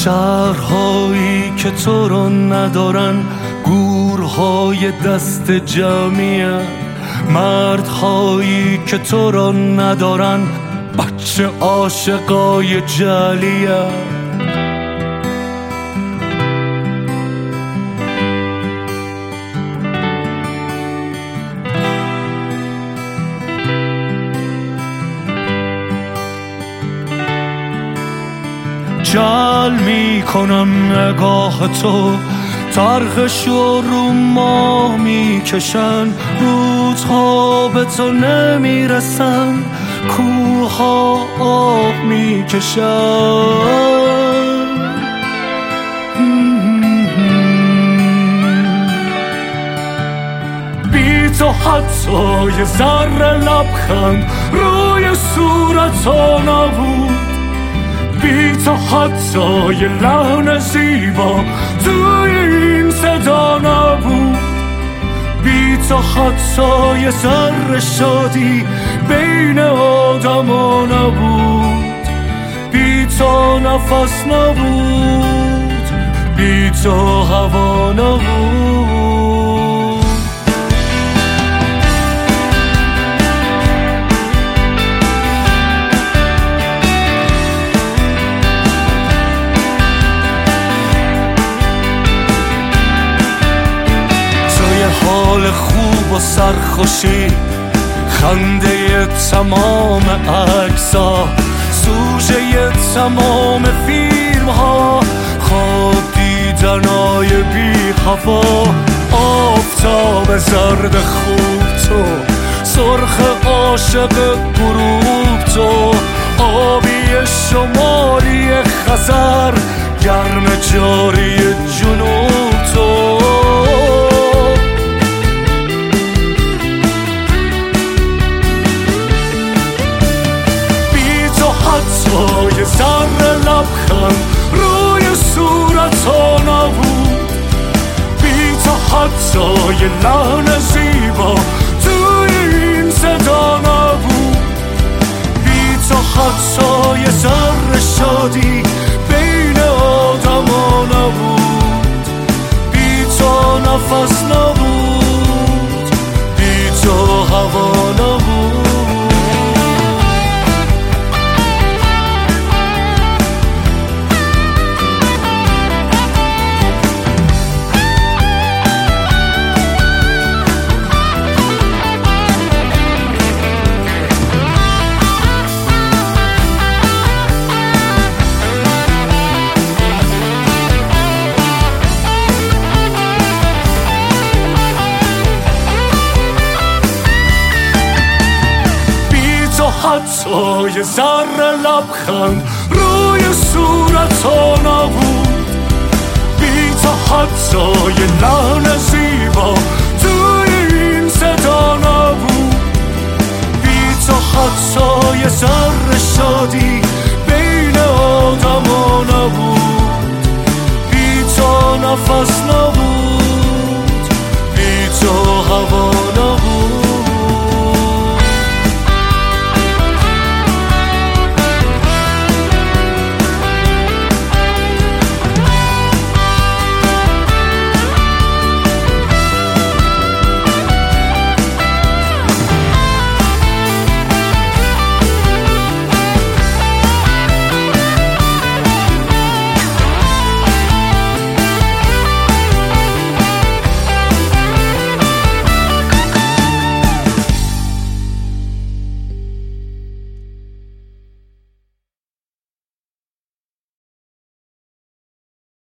شهرهایی که تو رو ندارن گورهای دست جمعیه، مردهایی که تو رو ندارن بچه عاشقای جلیه. جل میکنم نگاه تو، طرحشو رو ما میکشن، روزها به تو نمیرسن، کوها آب میکشن. بی تو حتی یه ذره لبخند روی صورت ها نبود، بی تو حتی یه لحن زیبا توی این صدا نبود، بی تو حتی یه ذره شادی بین آدما نبود، بی تو نفس نبود، بی تو هوا نبود. حال خوب و سرخوشی، خنده تمام عکس‌ها، سوژه تمام فیلم ها، خواب دیدنای بی هوا، آفتاب زرد خوب تو، سرخ عاشق غروب تو، آبی شمالی خزر، گرم جاری جنوب تو. یه ذره لبخند روی صورت ها نبود، بی تو حتی یه لحن زیبا توی این صدا نبود، بی تو حتی یه ذره شادی بین آدما نبود، بی تو نفس نبود، بی تو هوا نبود. حتی یه ذره لبخند روی صورت ها نبود، بی تو حتی یه لحن زیبا توی این صدا نبود، بی تو حتی یه ذره شادی بین آدما نبود، بی تو نفس